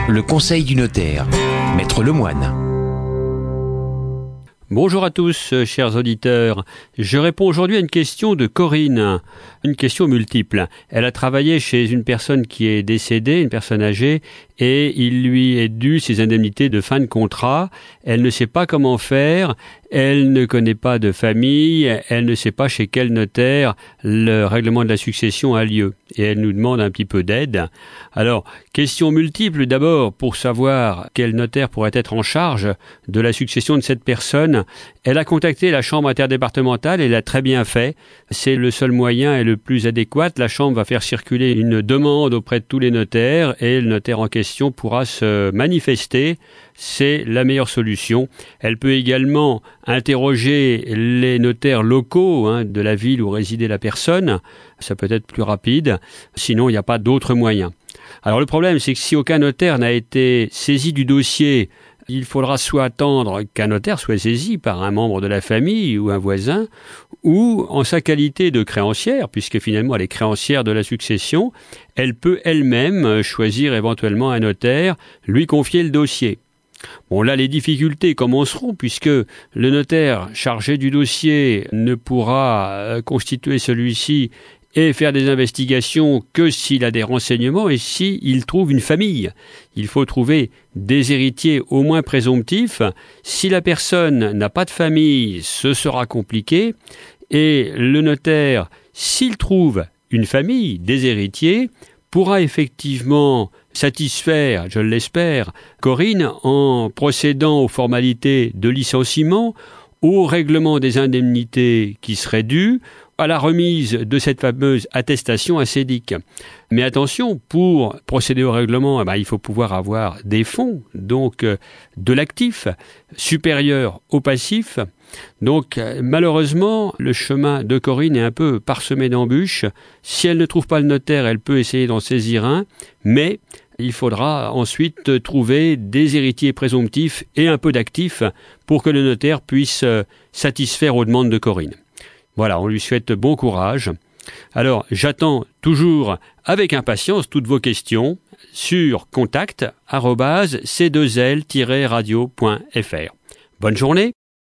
Le conseil du notaire, Maître Lemoine. Bonjour à tous, chers auditeurs. Je réponds aujourd'hui à une question de Corinne, une question multiple. Elle a travaillé chez une personne qui est décédée, une personne âgée, et il lui est dû ses indemnités de fin de contrat. Elle ne sait pas comment faire, elle ne connaît pas de famille, elle ne sait pas chez quel notaire le règlement de la succession a lieu. Et elle nous demande un petit peu d'aide. Alors, question multiple d'abord pour savoir quel notaire pourrait être en charge de la succession de cette personne. Elle a contacté la chambre interdépartementale et l'a très bien fait. C'est le seul moyen et le plus adéquat. La chambre va faire circuler une demande auprès de tous les notaires et le notaire en question pourra se manifester. C'est la meilleure solution. Elle peut également interroger les notaires locaux de la ville où résidait la personne. Ça peut être plus rapide. Sinon, il n'y a pas d'autre moyen. Alors le problème, c'est que si aucun notaire n'a été saisi du dossier, il faudra soit attendre qu'un notaire soit saisi par un membre de la famille ou un voisin, ou en sa qualité de créancière, puisque finalement elle est créancière de la succession, elle peut elle-même choisir éventuellement un notaire, lui confier le dossier. Bon, là, les difficultés commenceront puisque le notaire chargé du dossier ne pourra constituer celui-ci et faire des investigations que s'il a des renseignements et s'il trouve une famille. Il faut trouver des héritiers au moins présomptifs. Si la personne n'a pas de famille, ce sera compliqué. Et le notaire, s'il trouve une famille, des héritiers, pourra effectivement satisfaire, je l'espère, Corinne en procédant aux formalités de licenciement, au règlement des indemnités qui seraient dues, à la remise de cette fameuse attestation acédique. Mais attention, pour procéder au règlement, il faut pouvoir avoir des fonds, donc de l'actif supérieur au passif. Donc malheureusement, le chemin de Corinne est un peu parsemé d'embûches. Si elle ne trouve pas le notaire, elle peut essayer d'en saisir un, mais il faudra ensuite trouver des héritiers présomptifs et un peu d'actifs pour que le notaire puisse satisfaire aux demandes de Corinne. Voilà, on lui souhaite bon courage. Alors, j'attends toujours avec impatience toutes vos questions sur contact@c2l-radio.fr. Bonne journée.